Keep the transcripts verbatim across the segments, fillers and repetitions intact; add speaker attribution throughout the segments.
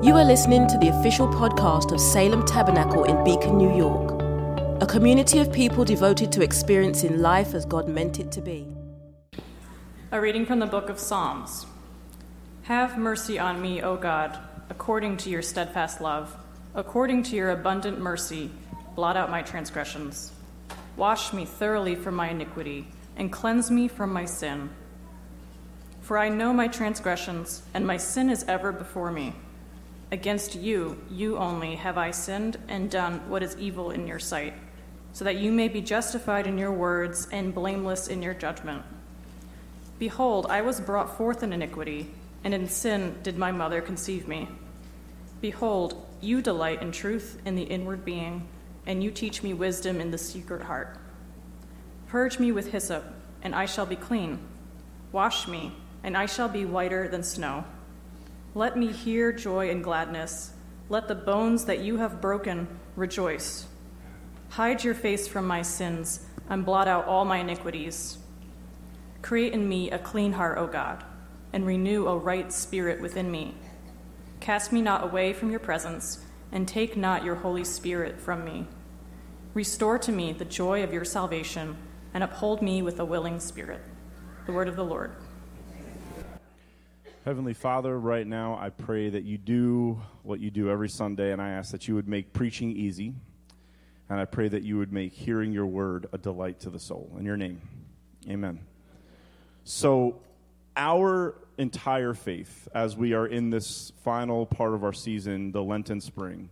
Speaker 1: You are listening to the official podcast of Salem Tabernacle in Beacon, New York, a community of people devoted to experiencing life as God meant it to be.
Speaker 2: A reading from the book of Psalms. Have mercy on me, O God, according to your steadfast love. According to your abundant mercy, blot out my transgressions. Wash me thoroughly from my iniquity, and cleanse me from my sin. For I know my transgressions, and my sin is ever before me. Against you, you only, have I sinned and done what is evil in your sight, so that you may be justified in your words and blameless in your judgment. Behold, I was brought forth in iniquity, and in sin did my mother conceive me. Behold, you delight in truth in the inward being, and you teach me wisdom in the secret heart. Purge me with hyssop, and I shall be clean. Wash me, and I shall be whiter than snow. Let me hear joy and gladness. Let the bones that you have broken rejoice. Hide your face from my sins, and blot out all my iniquities. Create in me a clean heart, O God, and renew a right spirit within me. Cast me not away from your presence, and take not your Holy Spirit from me. Restore to me the joy of your salvation, and uphold me with a willing spirit. The word of the Lord.
Speaker 3: Heavenly Father, right now I pray that you do what you do every Sunday, and I ask that you would make preaching easy, and I pray that you would make hearing your word a delight to the soul. In your name, amen. So our entire faith, as we are in this final part of our season, the Lenten spring,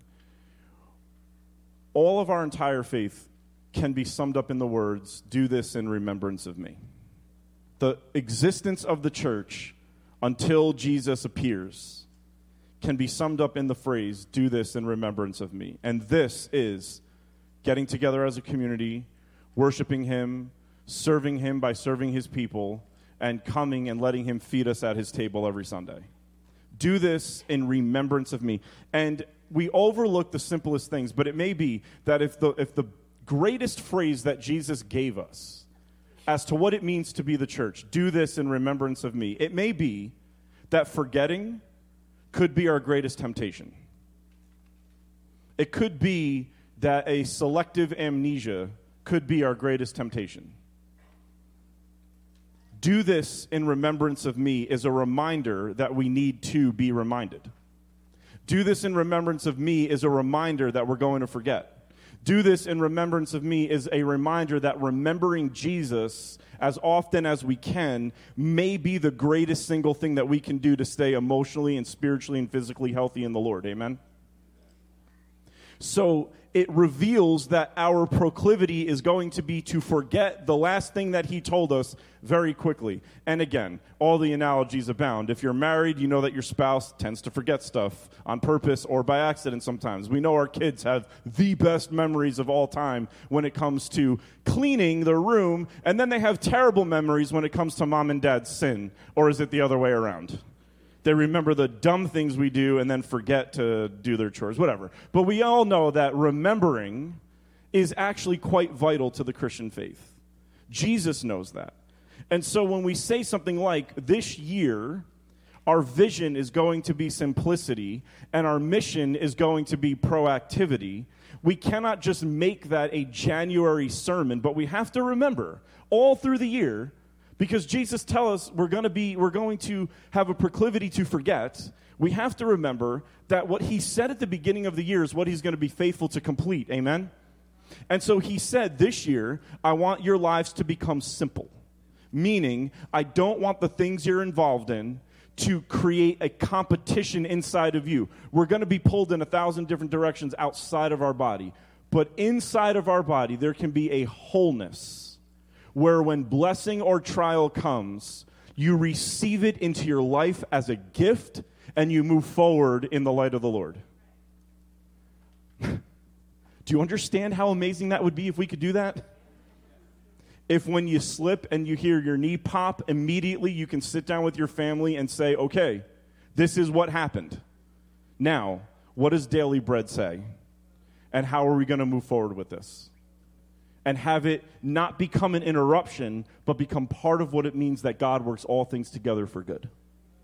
Speaker 3: all of our entire faith can be summed up in the words, do this in remembrance of me. The existence of the church until Jesus appears can be summed up in the phrase, do this in remembrance of me. And this is getting together as a community, worshiping him, serving him by serving his people, and coming and letting him feed us at his table every Sunday. Do this in remembrance of me. And we overlook the simplest things, but it may be that if the if the greatest phrase that Jesus gave us as to what it means to be the church, do this in remembrance of me, it may be that forgetting could be our greatest temptation. It could be that a selective amnesia could be our greatest temptation. Do this in remembrance of me is a reminder that we need to be reminded. Do this in remembrance of me is a reminder that we're going to forget. Do this in remembrance of me is a reminder that remembering Jesus as often as we can may be the greatest single thing that we can do to stay emotionally and spiritually and physically healthy in the Lord. Amen? So it reveals that our proclivity is going to be to forget the last thing that he told us very quickly. And again, all the analogies abound. If you're married, you know that your spouse tends to forget stuff on purpose or by accident sometimes. We know our kids have the best memories of all time when it comes to cleaning their room, and then they have terrible memories when it comes to mom and dad's sin. Or is it the other way around? They remember the dumb things we do and then forget to do their chores, whatever. But we all know that remembering is actually quite vital to the Christian faith. Jesus knows that. And so when we say something like, this year, our vision is going to be simplicity and our mission is going to be proactivity, we cannot just make that a January sermon, but we have to remember all through the year, because Jesus tells us we're going to be, we're going to have a proclivity to forget. We have to remember that what he said at the beginning of the year is what he's going to be faithful to complete. Amen? And so he said, this year, I want your lives to become simple. Meaning, I don't want the things you're involved in to create a competition inside of you. We're going to be pulled in a thousand different directions outside of our body. But inside of our body, there can be a wholeness where when blessing or trial comes, you receive it into your life as a gift and you move forward in the light of the Lord. Do you understand how amazing that would be if we could do that? If when you slip and you hear your knee pop, immediately you can sit down with your family and say, okay, this is what happened. Now, what does Daily Bread say? And how are we going to move forward with this? And have it not become an interruption, but become part of what it means that God works all things together for good.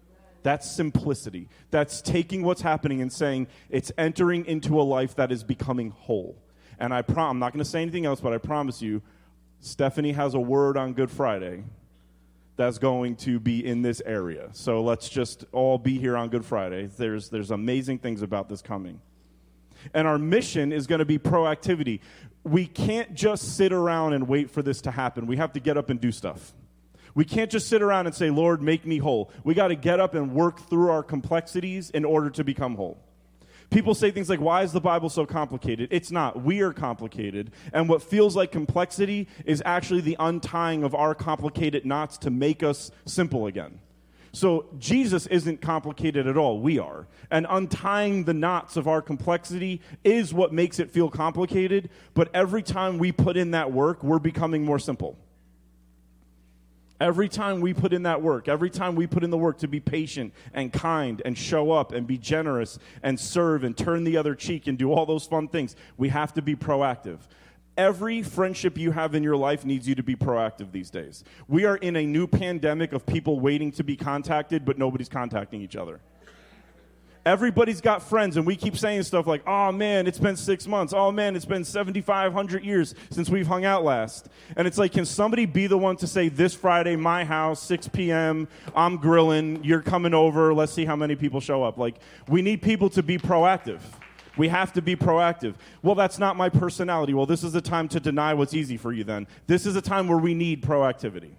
Speaker 3: That's simplicity. That's taking what's happening and saying it's entering into a life that is becoming whole. And I prom- I'm not going to say anything else, but I promise you, Stephanie has a word on Good Friday that's going to be in this area. So let's just all be here on Good Friday. There's, there's amazing things about this coming. And our mission is going to be proactivity. We can't just sit around and wait for this to happen. We have to get up and do stuff. We can't just sit around and say, Lord, make me whole. We got to get up and work through our complexities in order to become whole. People say things like, why is the Bible so complicated? It's not. We are complicated. And what feels like complexity is actually the untying of our complicated knots to make us simple again. So Jesus isn't complicated at all. We are. And untying the knots of our complexity is what makes it feel complicated. But every time we put in that work, we're becoming more simple. Every time we put in that work, every time we put in the work to be patient and kind and show up and be generous and serve and turn the other cheek and do all those fun things, we have to be proactive. Every friendship you have in your life needs you to be proactive these days. We are in a new pandemic of people waiting to be contacted, but nobody's contacting each other. Everybody's got friends, and we keep saying stuff like, oh, man, it's been six months. Oh, man, it's been seventy-five hundred years since we've hung out last. And it's like, can somebody be the one to say, this Friday, my house, six p.m., I'm grilling, you're coming over, let's see how many people show up. Like, we need people to be proactive. We have to be proactive. Well, that's not my personality. Well, this is a time to deny what's easy for you then. This is a time where we need proactivity.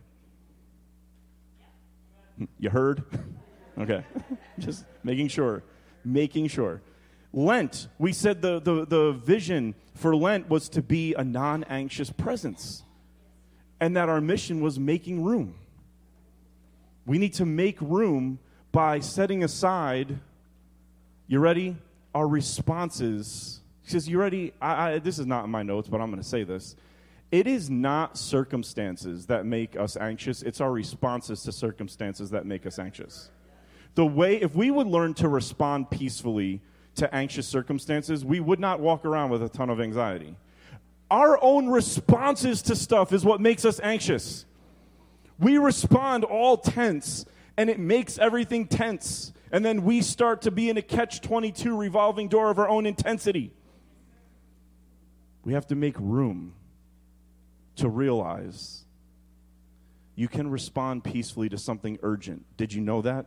Speaker 3: You heard? Okay. Just making sure. Making sure. Lent, we said the, the, the vision for Lent was to be a non-anxious presence. And that our mission was making room. We need to make room by setting aside, you ready? Our responses. He says, you ready? I, I, this is not in my notes, but I'm going to say this. It is not circumstances that make us anxious. It's our responses to circumstances that make us anxious. The way, if we would learn to respond peacefully to anxious circumstances, we would not walk around with a ton of anxiety. Our own responses to stuff is what makes us anxious. We respond all tense, and it makes everything tense. And then we start to be in a catch twenty-two revolving door of our own intensity. We have to make room to realize you can respond peacefully to something urgent. Did you know that?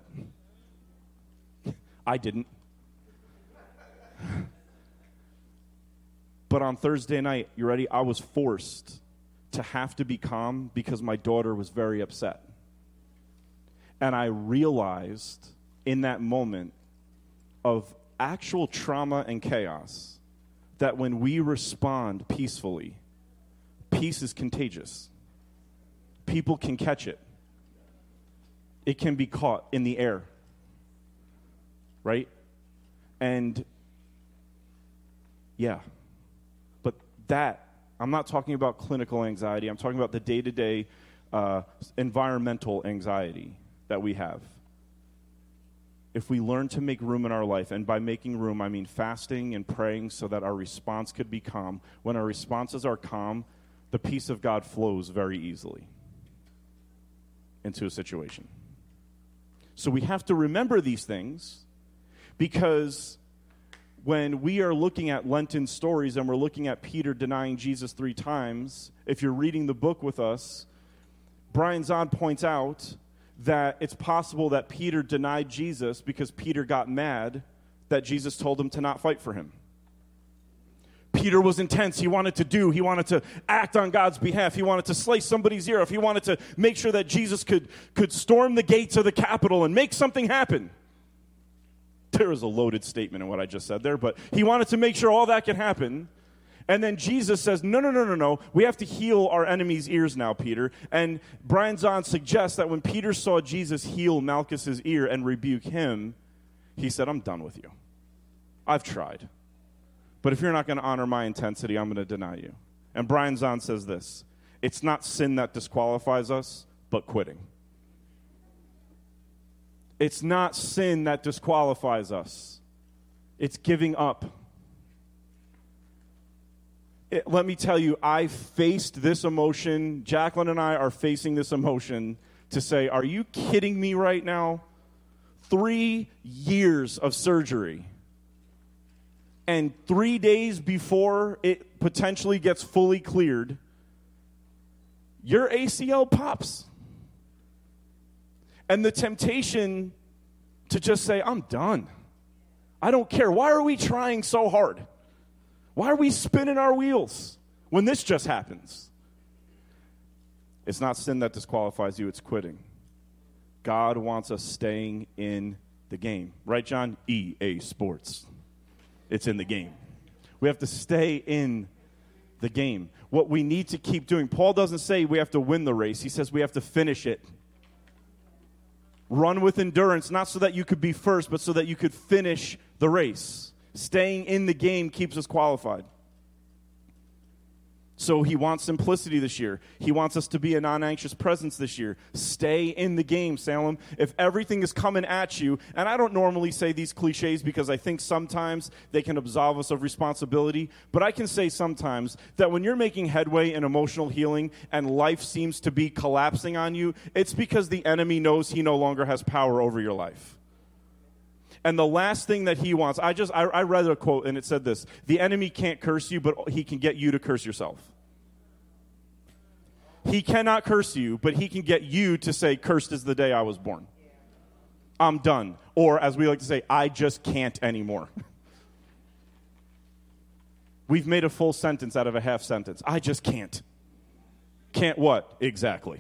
Speaker 3: I didn't. But on Thursday night, you ready? I was forced to have to be calm because my daughter was very upset. And I realized in that moment of actual trauma and chaos that when we respond peacefully, peace is contagious. People can catch it. It can be caught in the air. Right? And yeah. But that, I'm not talking about clinical anxiety. I'm talking about the day-to-day uh, environmental anxiety that we have. If we learn to make room in our life, and by making room, I mean fasting and praying so that our response could be calm. When our responses are calm, the peace of God flows very easily into a situation. So we have to remember these things. Because when we are looking at Lenten stories and we're looking at Peter denying Jesus three times, if you're reading the book with us, Brian Zahn points out that it's possible that Peter denied Jesus because Peter got mad that Jesus told him to not fight for him. Peter was intense. He wanted to do. He wanted to act on God's behalf. He wanted to slice somebody's ear off. He wanted to make sure that Jesus could, could storm the gates of the Capitol and make something happen. There was a loaded statement in what I just said there, but he wanted to make sure all that could happen. And then Jesus says, no, no, no, no, no. We have to heal our enemies' ears now, Peter. And Brian Zahn suggests that when Peter saw Jesus heal Malchus's ear and rebuke him, he said, I'm done with you. I've tried. But if you're not going to honor my intensity, I'm going to deny you. And Brian Zahn says this, it's not sin that disqualifies us, but quitting. It's not sin that disqualifies us. It's giving up. It, let me tell you, I faced this emotion. Jacqueline and I are facing this emotion to say, are you kidding me right now? three years of surgery. And three days before it potentially gets fully cleared, your A C L pops. And the temptation to just say, I'm done. I don't care. Why are we trying so hard? Why are we spinning our wheels when this just happens? It's not sin that disqualifies you, it's quitting. God wants us staying in the game. Right, John? E A Sports. It's in the game. We have to stay in the game. What we need to keep doing, Paul doesn't say we have to win the race. He says we have to finish it. Run with endurance, not so that you could be first, but so that you could finish the race. Staying in the game keeps us qualified. So he wants simplicity this year. He wants us to be a non-anxious presence this year. Stay in the game, Salem. If everything is coming at you, and I don't normally say these cliches because I think sometimes they can absolve us of responsibility, but I can say sometimes that when you're making headway in emotional healing and life seems to be collapsing on you, it's because the enemy knows he no longer has power over your life. And the last thing that he wants, I just, I, I read a quote and it said this: the enemy can't curse you, but he can get you to curse yourself. He cannot curse you, but he can get you to say, cursed is the day I was born. I'm done. Or as we like to say, I just can't anymore. We've made a full sentence out of a half sentence. I just can't. Can't what? Exactly.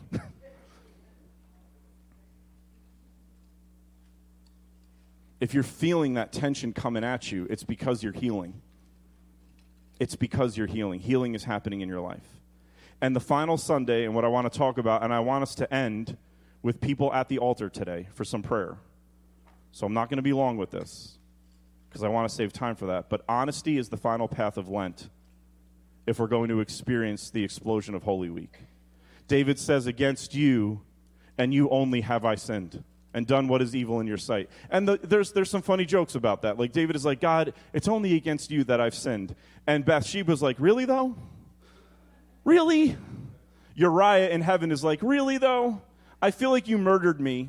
Speaker 3: If you're feeling that tension coming at you, it's because you're healing. It's because you're healing. Healing is happening in your life. And the final Sunday, and what I want to talk about, and I want us to end with people at the altar today for some prayer. So I'm not going to be long with this because I want to save time for that. But honesty is the final path of Lent if we're going to experience the explosion of Holy Week. David says, against you and you only have I sinned and done what is evil in your sight. And the, there's there's some funny jokes about that. Like David is like, God, it's only against you that I've sinned. And Bathsheba's like, really though? Really? Uriah in heaven is like, really though? I feel like you murdered me.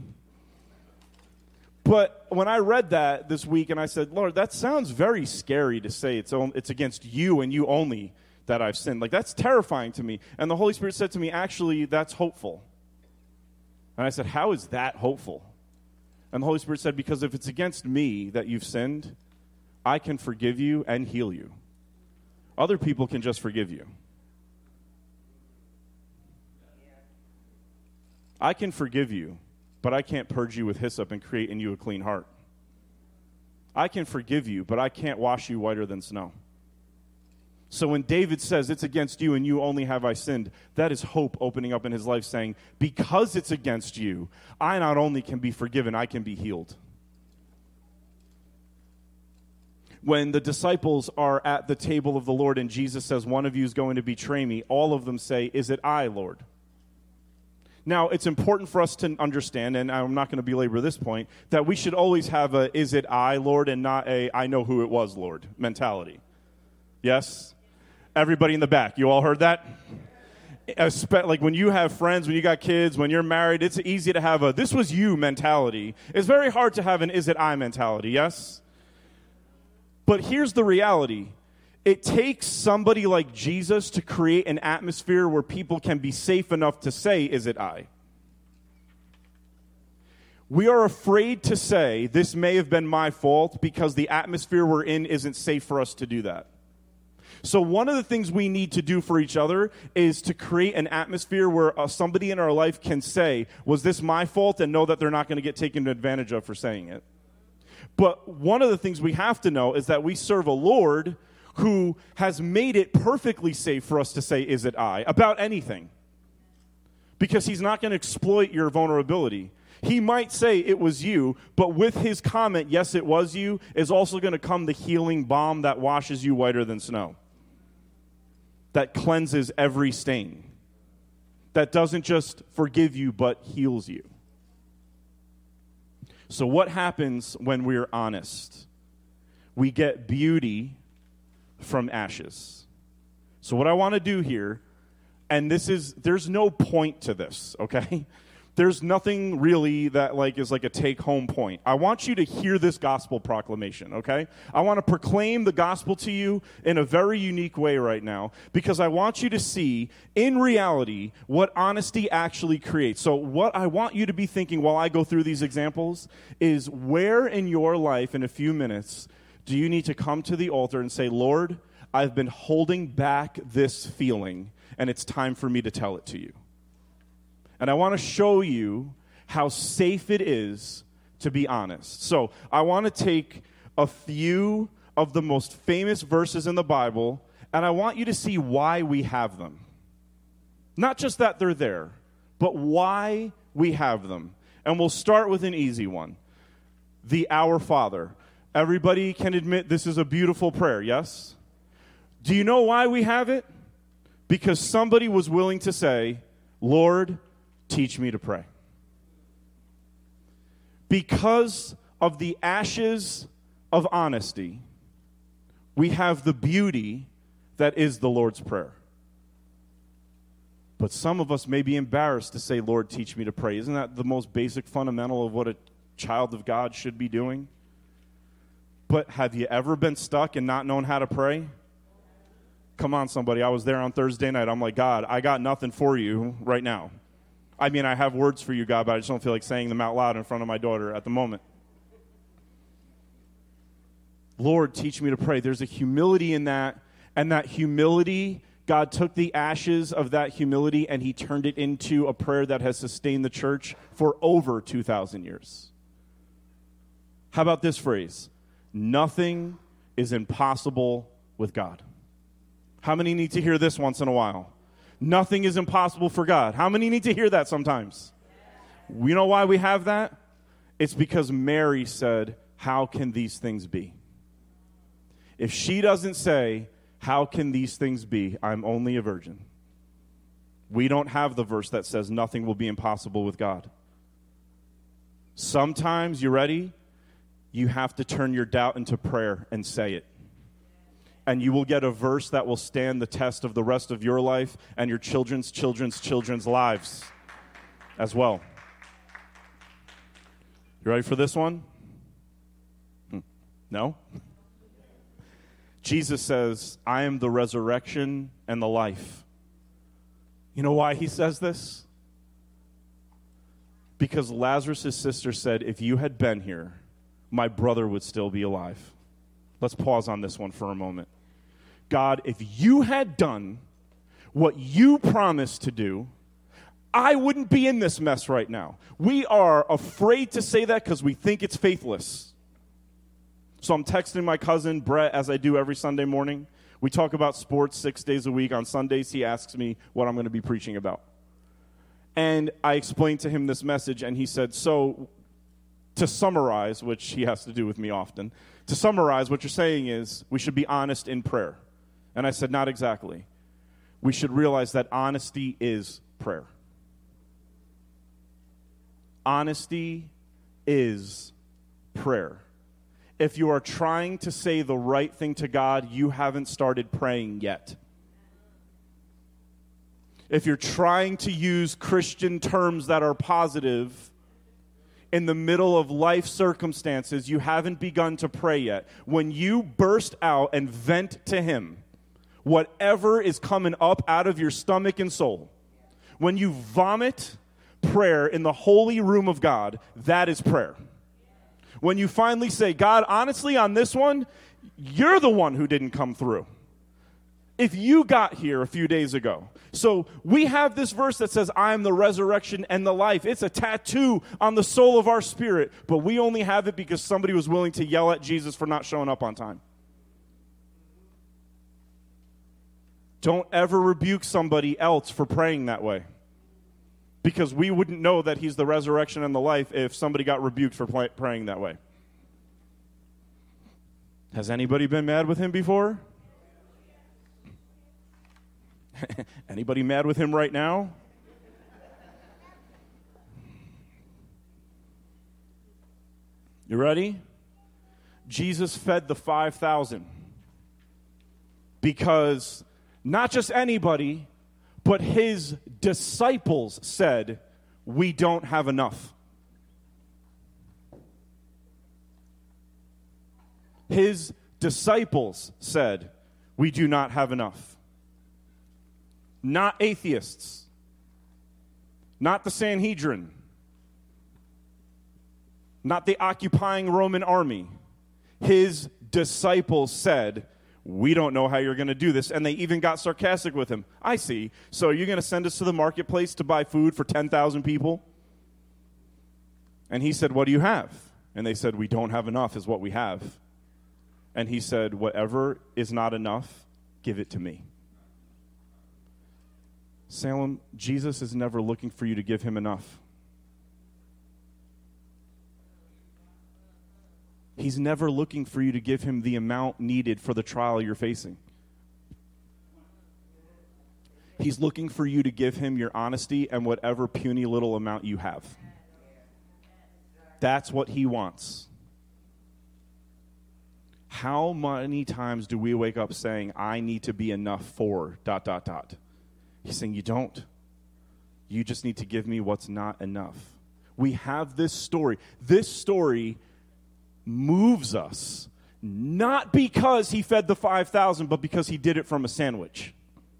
Speaker 3: But when I read that this week and I said, Lord, that sounds very scary to say it's on, it's against you and you only that I've sinned. Like, that's terrifying to me. And the Holy Spirit said to me, actually, that's hopeful. And I said, how is that hopeful? And the Holy Spirit said, because if it's against me that you've sinned, I can forgive you and heal you. Other people can just forgive you. I can forgive you, but I can't purge you with hyssop and create in you a clean heart. I can forgive you, but I can't wash you whiter than snow. So when David says, it's against you and you only have I sinned, that is hope opening up in his life saying, because it's against you, I not only can be forgiven, I can be healed. When the disciples are at the table of the Lord and Jesus says, one of you is going to betray me, all of them say, is it I, Lord? Now, it's important for us to understand, and I'm not going to belabor this point, that we should always have a, is it I, Lord, and not a, I know who it was, Lord, mentality. Yes? Everybody in the back, you all heard that? Like when you have friends, when you got kids, when you're married, it's easy to have a, this was you mentality. It's very hard to have an, is it I mentality, yes? But here's the reality. It takes somebody like Jesus to create an atmosphere where people can be safe enough to say, is it I? We are afraid to say, this may have been my fault because the atmosphere we're in isn't safe for us to do that. So one of the things we need to do for each other is to create an atmosphere where uh, somebody in our life can say, was this my fault? And know that they're not going to get taken advantage of for saying it. But one of the things we have to know is that we serve a Lord who has made it perfectly safe for us to say, is it I, about anything. Because he's not going to exploit your vulnerability. He might say it was you, but with his comment, yes, it was you, is also going to come the healing balm that washes you whiter than snow. That cleanses every stain. That doesn't just forgive you, but heals you. So what happens when we're honest? We get beauty from ashes. So what I want to do here, and this is, there's no point to this, okay? there's nothing really that like is like a take-home point. I want you to hear this gospel proclamation, okay? I want to proclaim the gospel to you in a very unique way right now because I want you to see in reality what honesty actually creates. So what I want you to be thinking while I go through these examples is where in your life in a few minutes do you need to come to the altar and say, Lord, I've been holding back this feeling and it's time for me to tell it to you. And I want to show you how safe it is to be honest. So I want to take a few of the most famous verses in the Bible, and I want you to see why we have them. Not just that they're there, but why we have them. And we'll start with an easy one. The Our Father. Everybody can admit this is a beautiful prayer, yes? Do you know why we have it? Because somebody was willing to say, Lord, teach me to pray. Because of the ashes of honesty, we have the beauty that is the Lord's Prayer. But some of us may be embarrassed to say, Lord, teach me to pray. Isn't that the most basic fundamental of what a child of God should be doing? But have you ever been stuck and not known how to pray? Come on, somebody. I was there on Thursday night. I'm like, God, I got nothing for you right now. I mean, I have words for you, God, but I just don't feel like saying them out loud in front of my daughter at the moment. Lord, teach me to pray. There's a humility in that, and that humility, God took the ashes of that humility and he turned it into a prayer that has sustained the church for over two thousand years. How about this phrase? Nothing is impossible with God. How many need to hear this once in a while? Nothing is impossible for God. How many need to hear that sometimes? You know why we have that? It's because Mary said, how can these things be? If she doesn't say, how can these things be? I'm only a virgin. We don't have the verse that says nothing will be impossible with God. Sometimes, you ready? You have to turn your doubt into prayer and say it. And you will get a verse that will stand the test of the rest of your life and your children's children's children's lives as well. You ready for this one? Hmm. No? Jesus says, I am the resurrection and the life. You know why he says this? Because Lazarus' sister said, if you had been here, my brother would still be alive. Let's pause on this one for a moment. God, if you had done what you promised to do, I wouldn't be in this mess right now. We are afraid to say that because we think it's faithless. So I'm texting my cousin, Brett, as I do every Sunday morning. We talk about sports six days a week. On Sundays, he asks me what I'm going to be preaching about. And I explained to him this message, and he said, so to summarize, which he has to do with me often, to summarize, what you're saying is we should be honest in prayer. And I said, not exactly. We should realize that honesty is prayer. Honesty is prayer. If you are trying to say the right thing to God, you haven't started praying yet. If you're trying to use Christian terms that are positive in the middle of life circumstances, you haven't begun to pray yet. When you burst out and vent to him whatever is coming up out of your stomach and soul, when you vomit prayer in the holy room of God, that is prayer. When you finally say, God, honestly, on this one, you're the one who didn't come through. If you got here a few days ago. So we have this verse that says, I am the resurrection and the life. It's a tattoo on the soul of our spirit, but we only have it because somebody was willing to yell at Jesus for not showing up on time. Don't ever rebuke somebody else for praying that way, because we wouldn't know that he's the resurrection and the life if somebody got rebuked for play- praying that way. Has anybody been mad with him before? Anybody mad with him right now? You ready? Jesus fed the five thousand because not just anybody, but his disciples said, we don't have enough. His disciples said, we do not have enough. Not atheists. Not the Sanhedrin. Not the occupying Roman army. His disciples said, we don't know how you're going to do this. And they even got sarcastic with him. I see. So you're going to send us to the marketplace to buy food for ten thousand people? And he said, what do you have? And they said, we don't have enough is what we have. And he said, whatever is not enough, give it to me. Salem, Jesus is never looking for you to give him enough. He's never looking for you to give him the amount needed for the trial you're facing. He's looking for you to give him your honesty and whatever puny little amount you have. That's what he wants. How many times do we wake up saying, I need to be enough for dot, dot, dot? He's saying, you don't. You just need to give me what's not enough. We have this story. This story moves us, not because he fed the five thousand, but because he did it from a sandwich.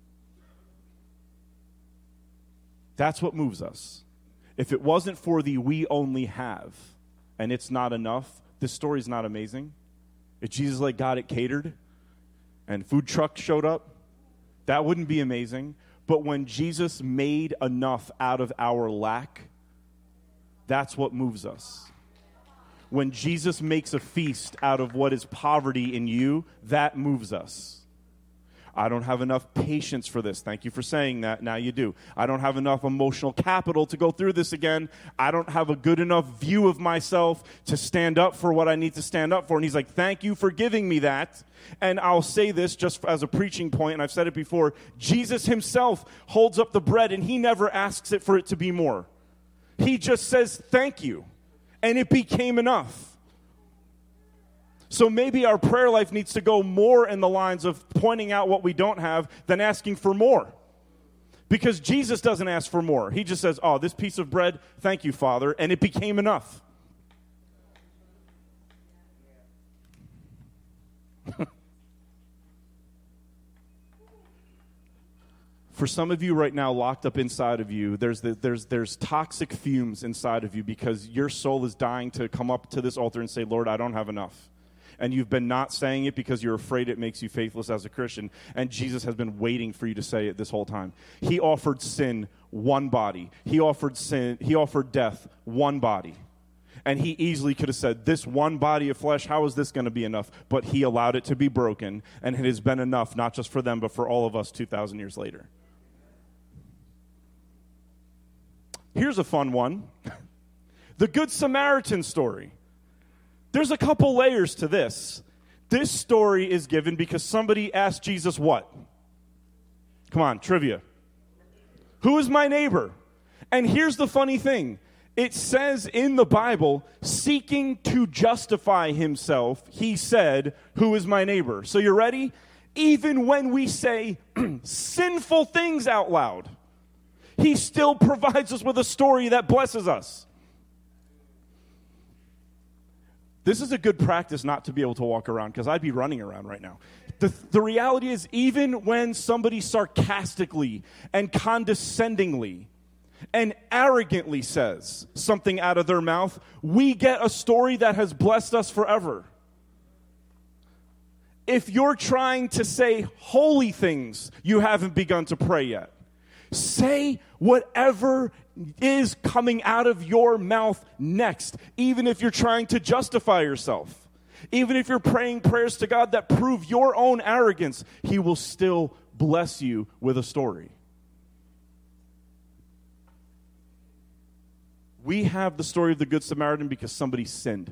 Speaker 3: That's what moves us. If it wasn't for the we only have, and it's not enough, this story's not amazing. If Jesus like got it catered, and food trucks showed up, that wouldn't be amazing. But when Jesus made enough out of our lack, that's what moves us. When Jesus makes a feast out of what is poverty in you, that moves us. I don't have enough patience for this. Thank you for saying that. Now you do. I don't have enough emotional capital to go through this again. I don't have a good enough view of myself to stand up for what I need to stand up for. And he's like, thank you for giving me that. And I'll say this just as a preaching point, and I've said it before. Jesus himself holds up the bread, and he never asks it for it to be more. He just says, thank you. And it became enough. So maybe our prayer life needs to go more in the lines of pointing out what we don't have than asking for more. Because Jesus doesn't ask for more. He just says, oh, this piece of bread, thank you, Father, and it became enough. For some of you right now, locked up inside of you, there's the, there's there's toxic fumes inside of you because your soul is dying to come up to this altar and say, Lord, I don't have enough. And you've been not saying it because you're afraid it makes you faithless as a Christian. And Jesus has been waiting for you to say it this whole time. He offered sin one body. He offered sin. He offered death one body. And he easily could have said, this one body of flesh, how is this going to be enough? But he allowed it to be broken, and it has been enough, not just for them, but for all of us two thousand years later. Here's a fun one. The Good Samaritan story. There's a couple layers to this. This story is given because somebody asked Jesus what? Come on, trivia. Who is my neighbor? And here's the funny thing. It says in the Bible, seeking to justify himself, he said, who is my neighbor? So you're ready? Even when we say sinful things out loud, he still provides us with a story that blesses us. This is a good practice not to be able to walk around, because I'd be running around right now. The, the reality is, even when somebody sarcastically and condescendingly and arrogantly says something out of their mouth, we get a story that has blessed us forever. If you're trying to say holy things, you haven't begun to pray yet. Say whatever is coming out of your mouth next, even if you're trying to justify yourself. Even if you're praying prayers to God that prove your own arrogance, he will still bless you with a story. We have the story of the Good Samaritan because somebody sinned.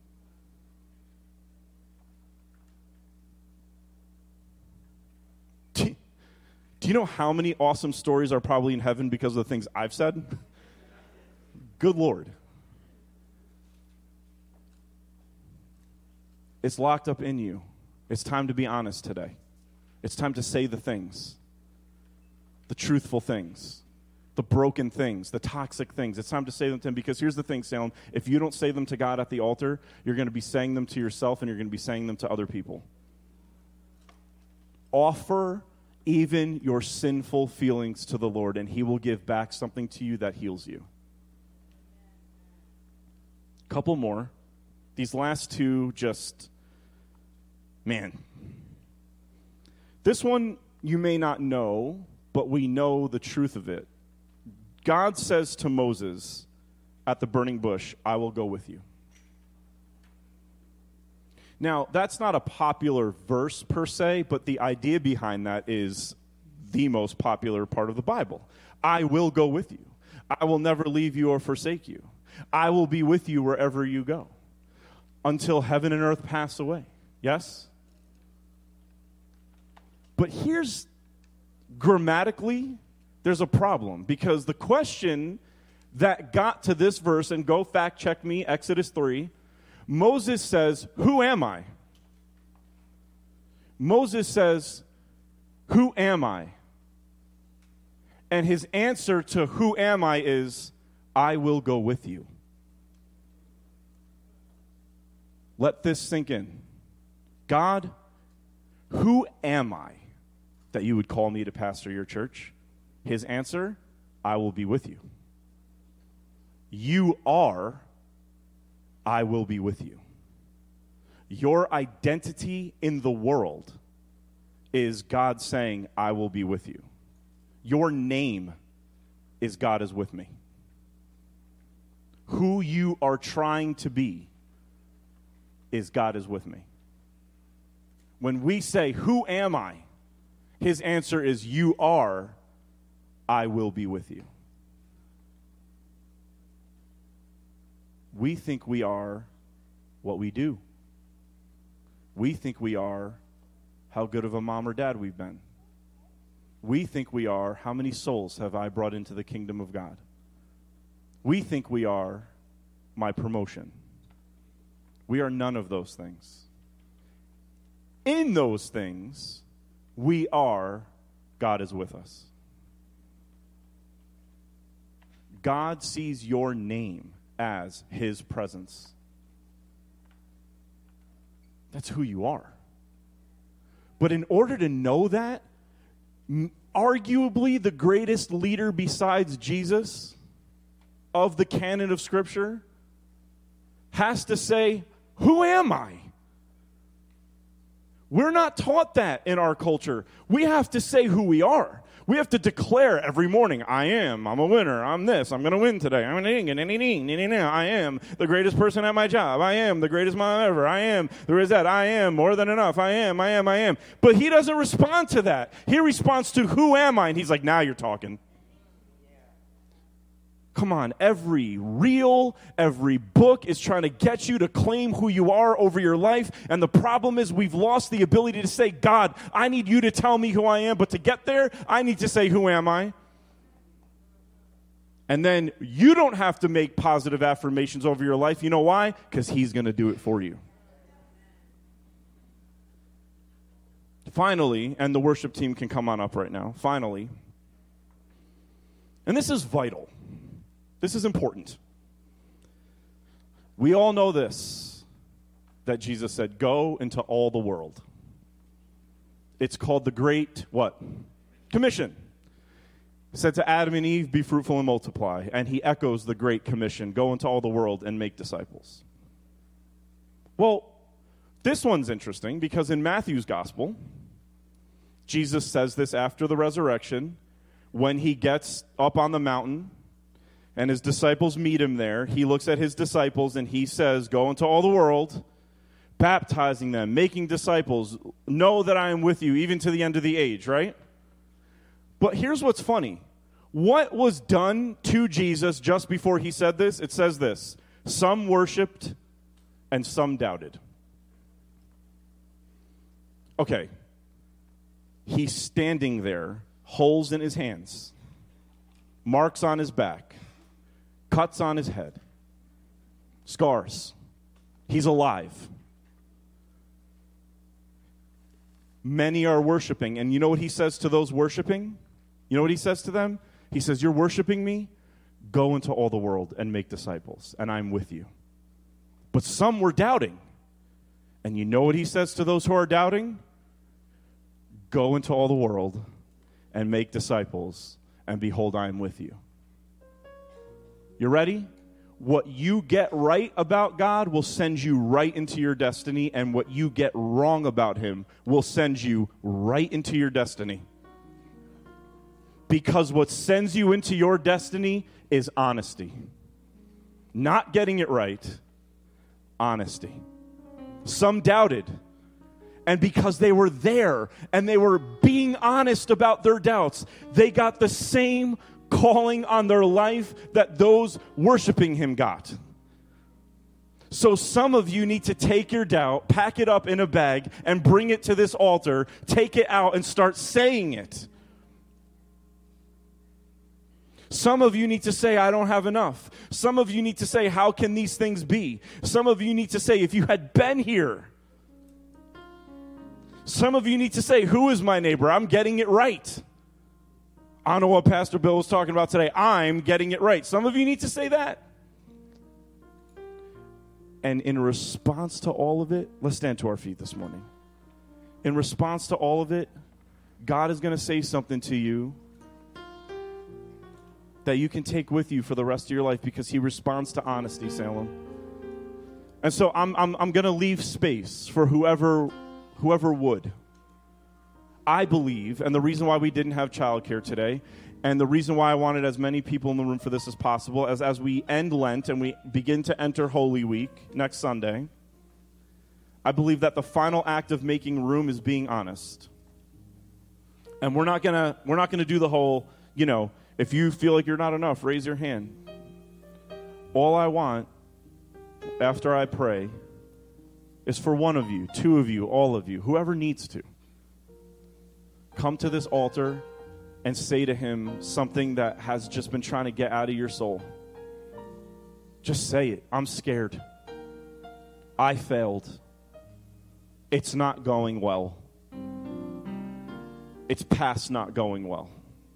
Speaker 3: Do you know how many awesome stories are probably in heaven because of the things I've said? Good Lord. It's locked up in you. It's time to be honest today. It's time to say the things, the truthful things. the broken things, the toxic things. It's time to say them to him, because here's the thing, Salem. If you don't say them to God at the altar, you're going to be saying them to yourself, and you're going to be saying them to other people. Offer even your sinful feelings to the Lord, and he will give back something to you that heals you. Couple more. These last two just, man. This one you may not know, but we know the truth of it. God says to Moses at the burning bush, I will go with you. Now, that's not a popular verse per se, but the idea behind that is the most popular part of the Bible. I will go with you. I will never leave you or forsake you. I will be with you wherever you go until heaven and earth pass away. Yes? But here's, grammatically, there's a problem, because the question that got to this verse, and go fact check me, Exodus three, Moses says, who am I? Moses says, who am I? And his answer to who am I is, I will go with you. Let this sink in. God, who am I that you would call me to pastor your church? His answer, I will be with you. You are, I will be with you. Your identity in the world is God saying, I will be with you. Your name is God is with me. Who you are trying to be is God is with me. When we say, who am I? His answer is, you are, I will be with you. We think we are what we do. We think we are how good of a mom or dad we've been. We think we are how many souls have I brought into the kingdom of God. We think we are my promotion. We are none of those things. In those things, we are God is with us. God sees your name as his presence. That's who you are. But in order to know that, arguably the greatest leader besides Jesus of the canon of Scripture has to say, who am I? We're not taught that in our culture. We have to say who we are. We have to declare every morning, I am, I'm a winner, I'm this, I'm going to win today, I'm going to I am the greatest person at my job, I am the greatest mom ever, I am, there is that, I am more than enough, I am, I am, I am. But he doesn't respond to that. He responds to who am I, and he's like, now you're talking. Come on, every reel, every book is trying to get you to claim who you are over your life. And the problem is we've lost the ability to say, God, I need you to tell me who I am. But to get there, I need to say, who am I? And then you don't have to make positive affirmations over your life. You know why? Because he's going to do it for you. Finally, and the worship team can come on up right now. Finally, and this is vital. This is important. We all know this, that Jesus said, go into all the world. It's called the Great, what? Commission. He said to Adam and Eve, be fruitful and multiply. And he echoes the Great Commission, go into all the world and make disciples. Well, this one's interesting because in Matthew's gospel, Jesus says this after the resurrection, when he gets up on the mountain, and his disciples meet him there. He looks at his disciples and he says, go into all the world, baptizing them, making disciples. Know that I am with you even to the end of the age, right? But here's what's funny. What was done to Jesus just before he said this? It says this, some worshiped and some doubted. Okay. He's standing there, holes in his hands, marks on his back, cuts on his head, scars. He's alive. Many are worshiping. And you know what he says to those worshiping? You know what he says to them? He says, you're worshiping me? Go into all the world and make disciples, and I'm with you. But some were doubting. And you know what he says to those who are doubting? Go into all the world and make disciples, and behold, I am with you. You ready? What you get right about God will send you right into your destiny, and what you get wrong about him will send you right into your destiny. Because what sends you into your destiny is honesty. Not getting it right, honesty. Some doubted. And because they were there and they were being honest about their doubts, they got the same calling on their life that those worshiping him got. So some of you need to take your doubt, pack it up in a bag, and bring it to this altar, take it out, and start saying it. Some of you need to say, I don't have enough. Some of you need to say, how can these things be? Some of you need to say, if you had been here. Some of you need to say, who is my neighbor? I'm getting it right. I don't know what Pastor Bill was talking about today. I'm getting it right. Some of you need to say that. And in response to all of it, let's stand to our feet this morning. In response to all of it, God is going to say something to you that you can take with you for the rest of your life, because he responds to honesty, Salem. And so I'm I'm I'm going to leave space for whoever whoever would. I believe, and the reason why we didn't have childcare today, and the reason why I wanted as many people in the room for this as possible, as as we end Lent and we begin to enter Holy Week next Sunday, I believe that the final act of making room is being honest. And we're not gonna we're not gonna do the whole, you know, if you feel like you're not enough, raise your hand. All I want after I pray is for one of you, two of you, all of you, whoever needs to, come to this altar and say to him something that has just been trying to get out of your soul. Just say it. I'm scared. I failed. It's not going well. It's past not going well.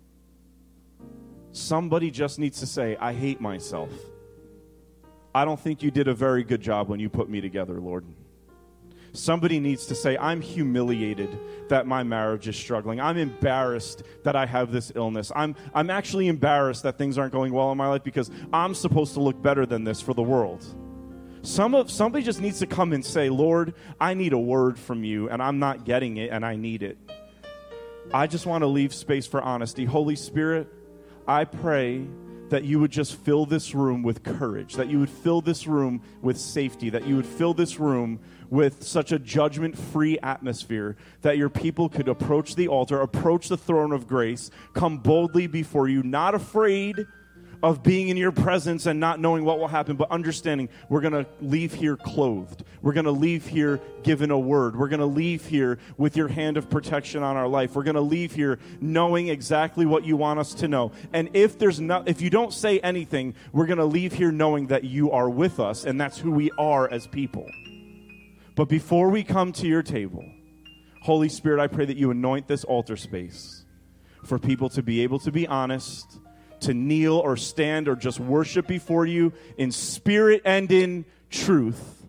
Speaker 3: Somebody just needs to say, I hate myself. I don't think you did a very good job when you put me together, Lord. Somebody needs to say, I'm humiliated that my marriage is struggling. I'm embarrassed that I have this illness. I'm I'm actually embarrassed that things aren't going well in my life because I'm supposed to look better than this for the world. Some of somebody just needs to come and say, Lord, I need a word from you, and I'm not getting it, and I need it. I just want to leave space for honesty. Holy Spirit, I pray that you would just fill this room with courage, that you would fill this room with safety, that you would fill this room with such a judgment-free atmosphere that your people could approach the altar, approach the throne of grace, come boldly before you, not afraid of being in your presence and not knowing what will happen, but understanding we're going to leave here clothed. We're going to leave here given a word. We're going to leave here with your hand of protection on our life. We're going to leave here knowing exactly what you want us to know. And if there's not, if you don't say anything, we're going to leave here knowing that you are with us, and that's who we are as people. But before we come to your table, Holy Spirit, I pray that you anoint this altar space for people to be able to be honest, to kneel or stand or just worship before you in spirit and in truth,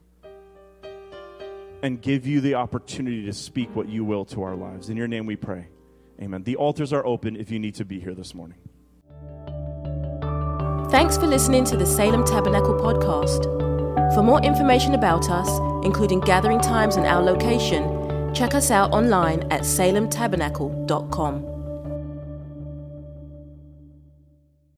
Speaker 3: and give you the opportunity to speak what you will to our lives. In your name we pray. Amen. The altars are open if you need to be here this morning.
Speaker 1: Thanks for listening to the Salem Tabernacle podcast. For more information about us, including gathering times and our location, check us out online at salem tabernacle dot com.